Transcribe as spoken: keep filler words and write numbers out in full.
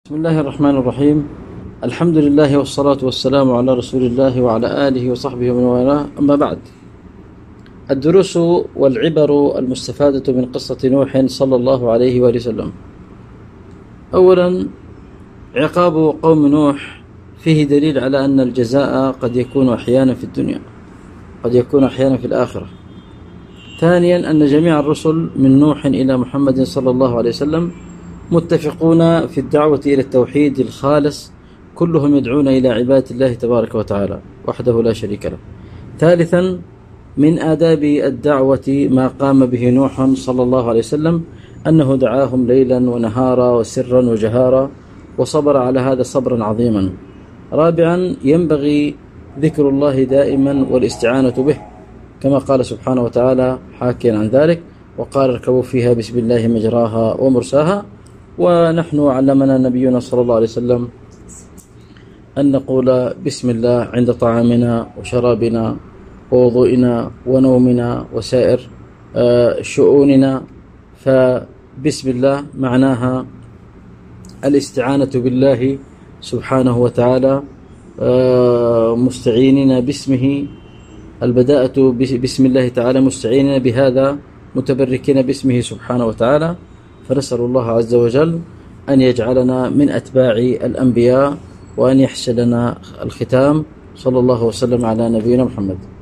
بسم الله الرحمن الرحيم. الحمد لله والصلاة والسلام على رسول الله وعلى آله وصحبه ومن والاه، أما بعد. الدروس والعبر المستفادة من قصة نوح صلى الله عليه وآله وسلم. أولا، عقاب قوم نوح فيه دليل على أن الجزاء قد يكون أحيانا في الدنيا، قد يكون أحيانا في الآخرة. ثانيا، أن جميع الرسل من نوح إلى محمد صلى الله عليه وسلم متفقون في الدعوة إلى التوحيد الخالص، كلهم يدعون إلى عبادة الله تبارك وتعالى وحده لا شريك له. ثالثا، من آداب الدعوة ما قام به نوح صلى الله عليه وسلم، أنه دعاهم ليلا ونهارا وسرا وجهارا، وصبر على هذا صبرا عظيما. رابعا، ينبغي ذكر الله دائما والاستعانة به، كما قال سبحانه وتعالى حاكيا عن ذلك: وقال اركبوا فيها بسم الله مجراها ومرساها. ونحن علمنا نبينا صلى الله عليه وسلم أن نقول بسم الله عند طعامنا وشرابنا ووضوئنا ونومنا وسائر شؤوننا. فبسم الله معناها الاستعانة بالله سبحانه وتعالى، مستعينين باسمه، البداءة بسم الله تعالى مستعينين بهذا، متبركين باسمه سبحانه وتعالى. فنسأل الله عز وجل أن يجعلنا من أتباع الأنبياء، وأن يحسن لنا الختام. صلى الله وسلم على نبينا محمد.